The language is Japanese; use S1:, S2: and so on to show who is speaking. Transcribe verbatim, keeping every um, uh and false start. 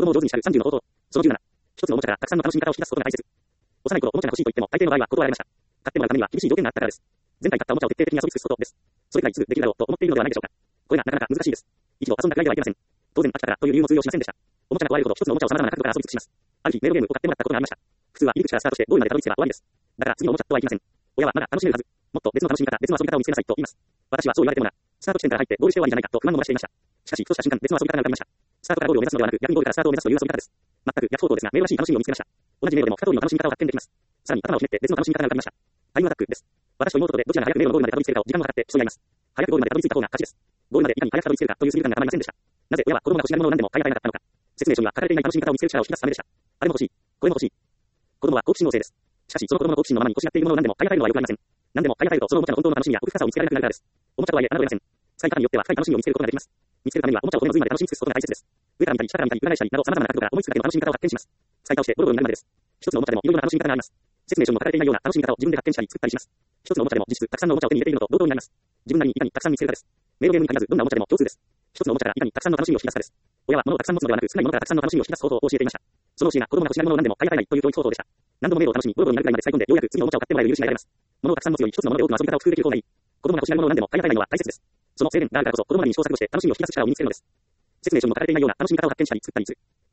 S1: 供を上手に叱るさんじゅうの方法。そのじゅうなな。一つのおもちゃからたくさんの楽しみ方を引き出すことが大切。幼い頃、おもちゃが欲しいと言っても、大抵の場合は断られました。買ってもらうためには厳しい条件があったからです。前回買ったおもちゃを徹底的に遊び尽くすことです。それくらいすぐできるだろうと思っているのではないでしょうか。これがなかなか難しいです。一度遊んだくらいではいけません。当然、飽きたからという理由も通用しませんでした。おもちゃが壊れるほど一つのおもちゃを様々な角度から遊び尽くします。ある日、メロゲームを買ってもらったことがありました。普通は入り口からスタートしてゴールまでたどり着けば終わりです。だから次のおもちゃとはいきません。親はまだ楽しめるはず。もっと別の楽しみ方、別の遊び方を見つけなさいと言います。私はそう言われてもな、スタート地点から入ってゴールして終わりじゃないかと不満を漏らしていました。しかし、ふとした瞬間、別の遊び方が浮かびました。スタートからゴールを目指すのではなく、逆にゴールからスタートを目指すという遊び方です。全く逆方向ですが、迷路らしい楽しみを見つけました。同じ迷路でも二通りの楽しみ方を発見できます。さらに頭をひねって別の楽しみ方が浮かびました。タイムアタックです。私と妹とでどちらが早く迷路のゴールまでたどり着けるかを時間を計って競い合います。早くゴールまでたどり着いた方が勝ちです。ゴールまでいかに早くたどり着けるかというスリル感がたまりませんでした。なぜ親は子供が欲しがるものを何でも買い与えなかったのか。説明書には書かれていない楽しみ方を見つける力を引き出すためでした。あれも欲しい。これも欲しい。子供は好奇心旺盛です。しかし、その子供の好奇心のままに欲しがっているものを何でも買い与えるのは良くありません。何でも買い与えるとそのおもちゃの本当の楽しみや奥深さを見つけられなくなるからです。おもちゃとはいえ侮れません。使い方によっては深い楽しみを見つけることができます。見つけるためにはおもちゃを骨の髄まで楽しみ尽くすことが大切です。上から見たり下から見たり裏返したりなど様々な角度から思いつくだけの楽しみ方を発見します。使い倒してボロボロになるまでです。一つのおもちゃでもいろいろな楽しみ方があります。説明書にも書かれていないような楽しみ方を自分で発見したり作ったりします。一つのおもちゃでも実質たくさんのおもちゃを手に入れているのと同等になります。自分なりにいかにたくさん見つけるかです。メロゲームに限らずどんなおもちゃでも共通です。一つのおもちゃからいかにたくさんの楽しみを引き出すかです。親は物をたくさん持つのではなく少ないものからたくさんの楽しみを引き出す方法を教えていました。その教えが子供が欲しがるものを何でも買い与えないという教育方法でした。何度も迷路を楽しみボロボロになるくらいまで使い込んでようやく次のおもちゃを買ってもらえる許しが得られます。物をたくさん持つより一つのもので多くの遊び方を工夫できる方がいい。子供が欲しがるものを何でも買い与えないのは大切です。その制限があるからこそ子供なりに試行錯誤して楽しみを引き出す力を身につけるのです。説明書にも書かれていないような楽しみ方を発見したり作ったりする。